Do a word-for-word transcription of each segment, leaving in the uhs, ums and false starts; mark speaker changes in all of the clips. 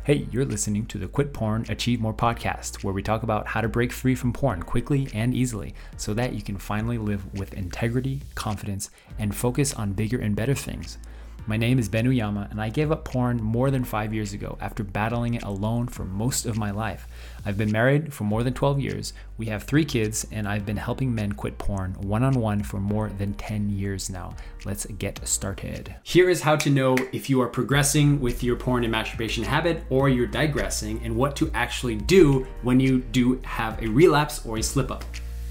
Speaker 1: Hey, you're listening to the Quit Porn, Achieve More podcast, where we talk about how to break free from porn quickly and easily so that you can finally live with integrity, confidence, and focus on bigger and better things. My name is Ben Uyama, and I gave up porn more than five years ago after battling it alone for most of my life. I've been married for more than twelve years, we have three kids, and I've been helping men quit porn one-on-one for more than ten years now. Let's get started. Here is how to know if you are progressing with your porn and masturbation habit or you're digressing, and what to actually do when you do have a relapse or a slip-up.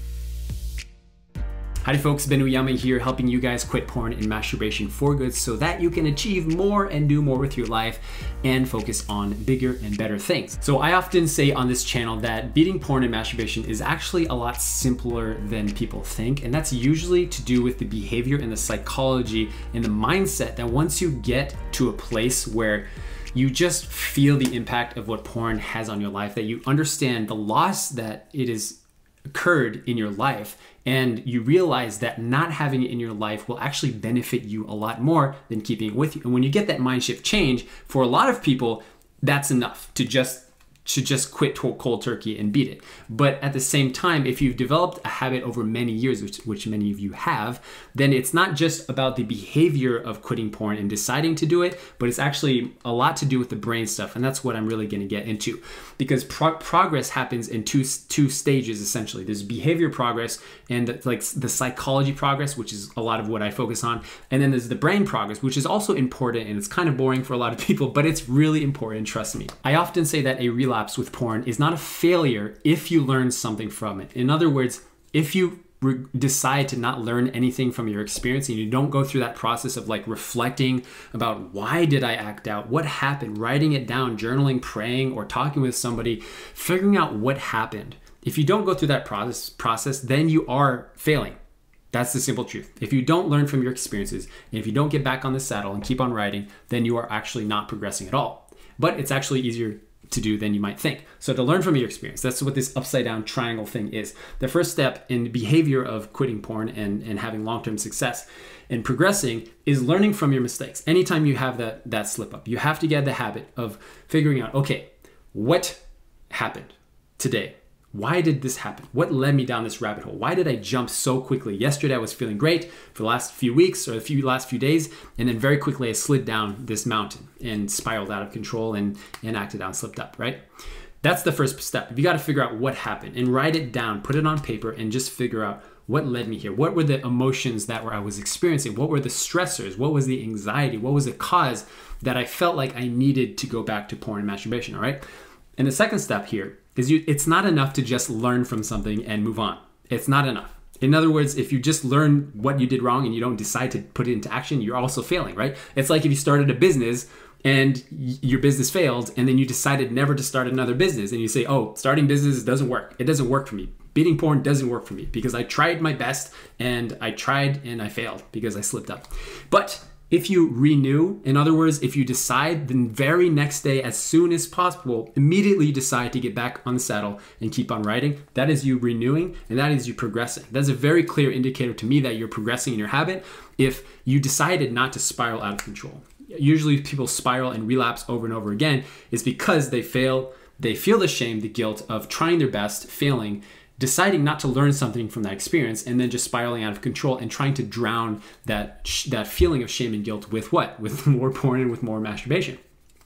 Speaker 1: Howdy folks, Ben Uyama here, helping you guys quit porn and masturbation for good so that you can achieve more and do more with your life and focus on bigger and better things. So I often say on this channel that beating porn and masturbation is actually a lot simpler than people think, and that's usually to do with the behavior and the psychology and the mindset that once you get to a place where you just feel the impact of what porn has on your life, that you understand the loss that it has occurred in your life, and you realize that not having it in your life will actually benefit you a lot more than keeping it with you. And when you get that mind shift change, for a lot of people, that's enough to just to just quit cold turkey and beat it. But at the same time, if you've developed a habit over many years, which, which many of you have, then it's not just about the behavior of quitting porn and deciding to do it, but it's actually a lot to do with the brain stuff. And that's what I'm really gonna get into, because pro- progress happens in two, two stages, essentially. There's behavior progress and the, like the psychology progress, which is a lot of what I focus on. And then there's the brain progress, which is also important, and it's kind of boring for a lot of people, but it's really important, trust me. I often say that a relapse with porn is not a failure if you learn something from it. In other words, if you re- decide to not learn anything from your experience and you don't go through that process of like reflecting about why did I act out, what happened, writing it down, journaling, praying, or talking with somebody, figuring out what happened. If you don't go through that process, process, then you are failing. That's the simple truth. If you don't learn from your experiences, and if you don't get back on the saddle and keep on writing, then you are actually not progressing at all. But it's actually easier to do than you might think. So to learn from your experience, that's what this upside down triangle thing is. The first step in the behavior of quitting porn and, and having long-term success and progressing is learning from your mistakes. Anytime you have that, that slip up, you have to get the habit of figuring out, okay, what happened today? Why did this happen? What led me down this rabbit hole? Why did I jump so quickly? Yesterday I was feeling great for the last few weeks or the few last few days, and then very quickly I slid down this mountain and spiraled out of control and, and acted out and slipped up, right? That's the first step. You got to figure out what happened and write it down, put it on paper, and just figure out what led me here. What were the emotions that were I was experiencing? What were the stressors? What was the anxiety? What was the cause that I felt like I needed to go back to porn and masturbation, all right? And the second step here is you, it's not enough to just learn from something and move on. It's not enough. In other words, if you just learn what you did wrong and you don't decide to put it into action, you're also failing, right? It's like if you started a business and y- your business failed and then you decided never to start another business and you say, oh, starting business doesn't work. It doesn't work for me. Beating porn doesn't work for me because I tried my best and I tried and I failed because I slipped up. But if you renew, in other words, if you decide the very next day, as soon as possible, immediately decide to get back on the saddle and keep on writing, that is you renewing and that is you progressing. That's a very clear indicator to me that you're progressing in your habit if you decided not to spiral out of control. Usually people spiral and relapse over and over again is because they fail, they feel the shame, the guilt of trying their best, failing, deciding not to learn something from that experience, and then just spiraling out of control and trying to drown that sh- that feeling of shame and guilt with what? With more porn and with more masturbation.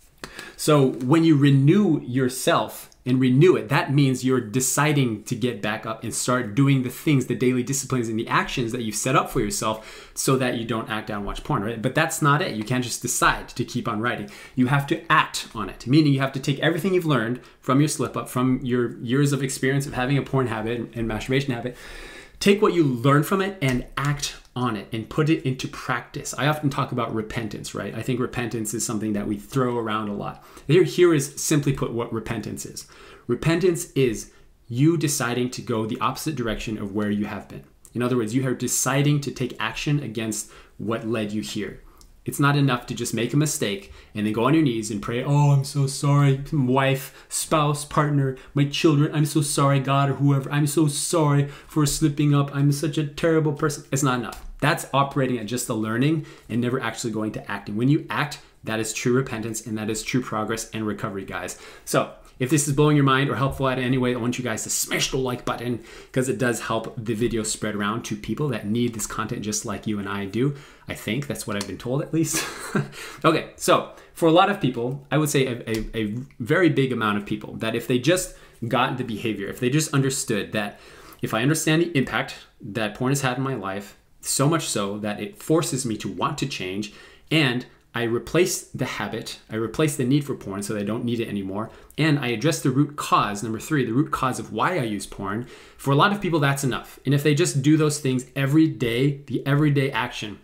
Speaker 1: So when you renew yourself and renew it, that means you're deciding to get back up and start doing the things, the daily disciplines and the actions that you've set up for yourself so that you don't act out and watch porn, right? But that's not it. You can't just decide to keep on writing. You have to act on it, meaning you have to take everything you've learned from your slip up, from your years of experience of having a porn habit and masturbation habit, take what you learned from it and act on it and put it into practice. I often talk about repentance, right? I think repentance is something that we throw around a lot. Here, here is simply put what repentance is. Repentance is you deciding to go the opposite direction of where you have been. In other words, you are deciding to take action against what led you here. It's not enough to just make a mistake and then go on your knees and pray, oh, I'm so sorry, wife, spouse, partner, my children, I'm so sorry, God, or whoever, I'm so sorry for slipping up, I'm such a terrible person. It's not enough. That's operating at just the learning and never actually going to acting. When you act, That is true repentance, and that is true progress and recovery, guys. So if this is blowing your mind or helpful in any way, I want you guys to smash the like button, because it does help the video spread around to people that need this content just like you and I do. I think that's what I've been told, at least. Okay, so for a lot of people, I would say a, a, a very big amount of people, that if they just got the behavior, if they just understood that if I understand the impact that porn has had in my life, so much so that it forces me to want to change, and I replace the habit, I replace the need for porn so that I don't need it anymore, and I address the root cause, number three, the root cause of why I use porn. For a lot of people, that's enough. And if they just do those things every day, the everyday action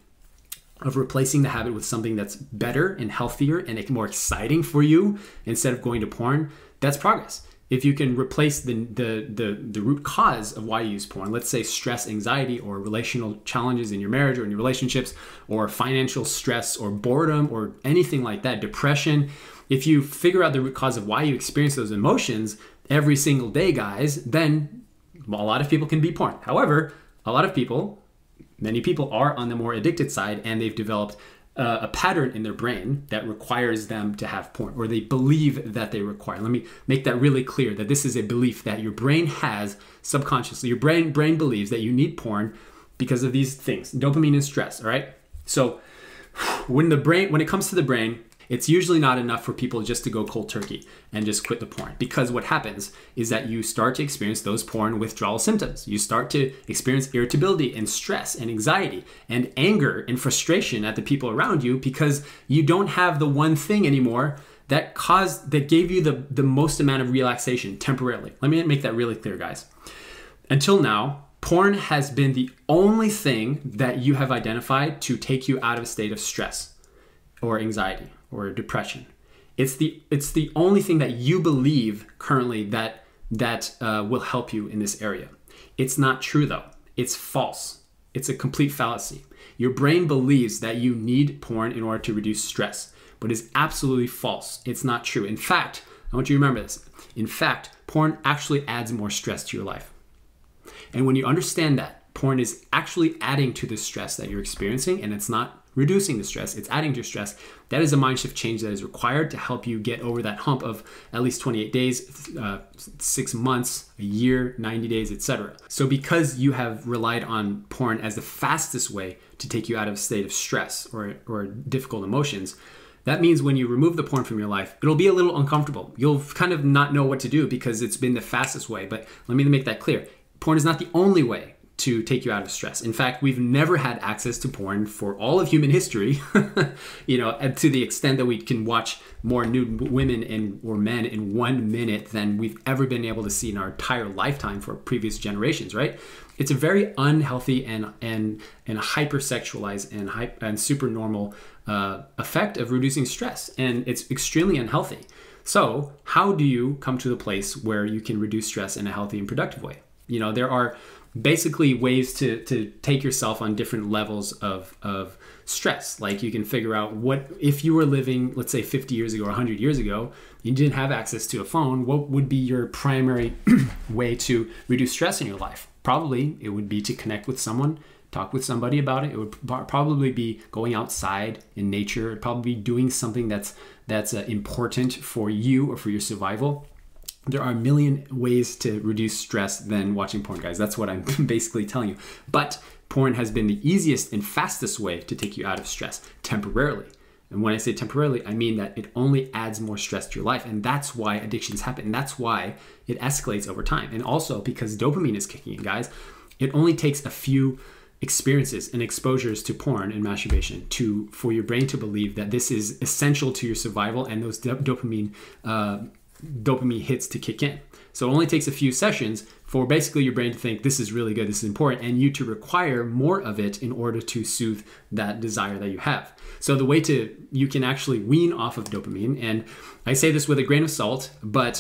Speaker 1: of replacing the habit with something that's better and healthier and more exciting for you instead of going to porn, that's progress. If you can replace the, the the the root cause of why you use porn, let's say stress, anxiety, or relational challenges in your marriage or in your relationships, or financial stress or boredom or anything like that, depression, if you figure out the root cause of why you experience those emotions every single day, guys, then well, a lot of people can beat porn. However, a lot of people, many people are on the more addicted side, and they've developed Uh, a pattern in their brain that requires them to have porn, or they believe that they require. Let me make that really clear, that this is a belief that your brain has subconsciously. Your brain brain believes that you need porn because of these things, dopamine and stress, all right? So when the brain, when it comes to the brain, it's usually not enough for people just to go cold turkey and just quit the porn, because what happens is that you start to experience those porn withdrawal symptoms. You start to experience irritability and stress and anxiety and anger and frustration at the people around you, because you don't have the one thing anymore that caused, that gave you the, the most amount of relaxation temporarily. Let me make that really clear, guys. Until now, porn has been the only thing that you have identified to take you out of a state of stress or anxiety or depression. It's the it's the only thing that you believe currently that that uh, will help you in this area. It's not true, though. It's false. It's a complete fallacy. Your brain believes that you need porn in order to reduce stress, but it's absolutely false. It's not true. In fact, I want you to remember this. In fact, porn actually adds more stress to your life. And when you understand that porn is actually adding to the stress that you're experiencing, and it's not reducing the stress, it's adding to stress, that is a mind shift change that is required to help you get over that hump of at least twenty-eight days, uh, six months, a year, ninety days, et cetera. So because you have relied on porn as the fastest way to take you out of a state of stress or, or difficult emotions, that means when you remove the porn from your life, it'll be a little uncomfortable. You'll kind of not know what to do because it's been the fastest way. But let me make that clear. Porn is not the only way to take you out of stress. In fact, we've never had access to porn for all of human history, you know, and to the extent that we can watch more nude women and or men in one minute than we've ever been able to see in our entire lifetime for previous generations, right? It's a very unhealthy and and and hypersexualized and hype and super normal uh, effect of reducing stress, and it's extremely unhealthy. So, how do you come to the place where you can reduce stress in a healthy and productive way? You know, there are basically ways to to take yourself on different levels of of stress. Like you can figure out what, if you were living, let's say fifty years ago or one hundred years ago, you didn't have access to a phone, what would be your primary way to reduce stress in your life? Probably it would be to connect with someone, talk with somebody about it. It would probably be going outside in nature. It'd probably be doing something that's that's uh, important for you or for your survival. There are a million ways to reduce stress than watching porn, guys. That's what I'm basically telling you. But porn has been the easiest and fastest way to take you out of stress temporarily. And when I say temporarily, I mean that it only adds more stress to your life. And that's why addictions happen. And that's why it escalates over time. And also because dopamine is kicking in, guys, it only takes a few experiences and exposures to porn and masturbation to for your brain to believe that this is essential to your survival, and those do- dopamine uh, dopamine hits to kick in. So it only takes a few sessions for basically your brain to think this is really good, this is important, and you to require more of it in order to soothe that desire that you have. So the way to, you can actually wean off of dopamine, and I say this with a grain of salt, but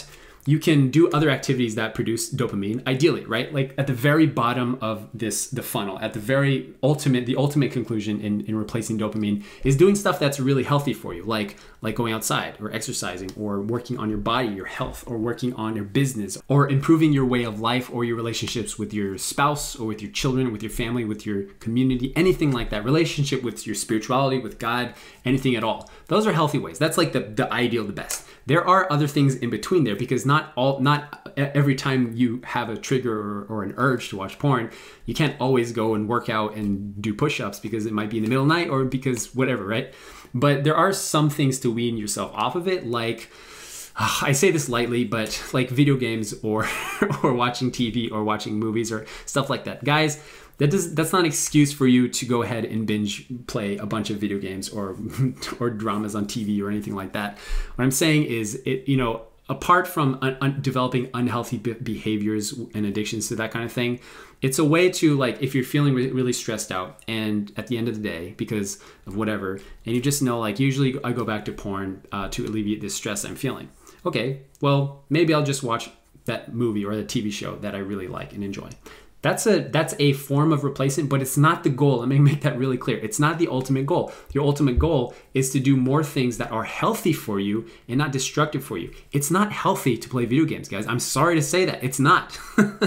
Speaker 1: you can do other activities that produce dopamine, ideally, right? Like at the very bottom of this, the funnel, at the very ultimate, the ultimate conclusion in, in replacing dopamine is doing stuff that's really healthy for you, like like going outside or exercising or working on your body, your health, or working on your business, or improving your way of life or your relationships with your spouse or with your children, with your family, with your community, anything like that, relationship with your spirituality, with God, anything at all. Those are healthy ways. That's like the, the ideal, the best. There are other things in between there, because not all, not every time you have a trigger or, or an urge to watch porn, you can't always go and work out and do push-ups because it might be in the middle of the night or because whatever, right? But there are some things to wean yourself off of it, like, uh, I say this lightly, but like video games or or watching T V or watching movies or stuff like that. Guys, that does that's not an excuse for you to go ahead and binge play a bunch of video games or or dramas on T V or anything like that. What I'm saying is, it you know, apart from un- un- developing unhealthy be- behaviors and addictions to that kind of thing, it's a way to, like, if you're feeling re- really stressed out and at the end of the day because of whatever, and you just know, like, usually I go back to porn uh, to alleviate this stress I'm feeling. Okay, well, maybe I'll just watch that movie or the T V show that I really like and enjoy. That's a that's a form of replacement, but it's not the goal. Let me make that really clear. It's not the ultimate goal. Your ultimate goal is to do more things that are healthy for you and not destructive for you. It's not healthy to play video games, guys. I'm sorry to say that. It's not.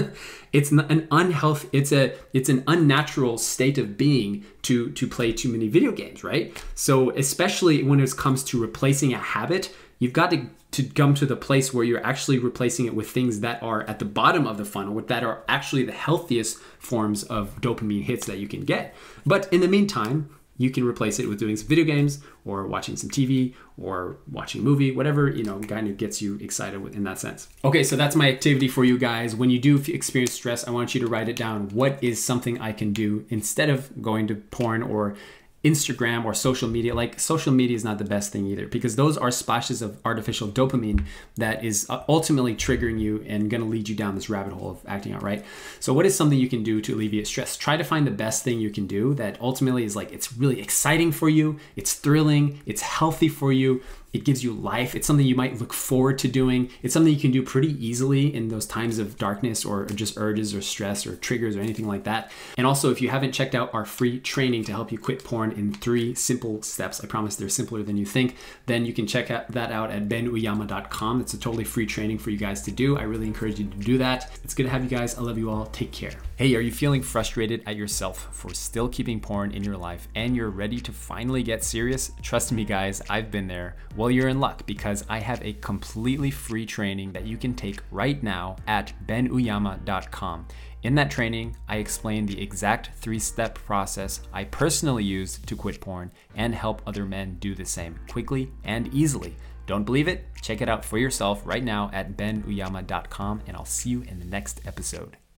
Speaker 1: It's not an unhealthy, it's a it's an unnatural state of being to to play too many video games, right? So especially when it comes to replacing a habit, you've got to to come to the place where you're actually replacing it with things that are at the bottom of the funnel, that are actually the healthiest forms of dopamine hits that you can get. But in the meantime, you can replace it with doing some video games or watching some T V or watching a movie, whatever, you know, kind of gets you excited with, in that sense. Okay, so that's my activity for you guys. When you do experience stress, I want you to write it down. What is something I can do instead of going to porn or Instagram or social media? Like, social media is not the best thing either, because those are splashes of artificial dopamine that is ultimately triggering you and going to lead you down this rabbit hole of acting out, right? So what is something you can do to alleviate stress? Try to find the best thing you can do that ultimately is like, it's really exciting for you, it's thrilling, it's healthy for you, it gives you life, it's something you might look forward to doing, it's something you can do pretty easily in those times of darkness or just urges or stress or triggers or anything like that. And also, if you haven't checked out our free training to help you quit porn in three simple steps, I promise they're simpler than you think, then you can check out that out at ben uyama dot com. It's a totally free training for you guys to do. I really encourage you to do that. It's good to have you guys. I love you all. Take care. Hey, are you feeling frustrated at yourself for still keeping porn in your life and you're ready to finally get serious? Trust me, guys, I've been there. Well, you're in luck, because I have a completely free training that you can take right now at ben uyama dot com. In that training, I explain the exact three-step process I personally used to quit porn and help other men do the same quickly and easily. Don't believe it? Check it out for yourself right now at ben uyama dot com, and I'll see you in the next episode.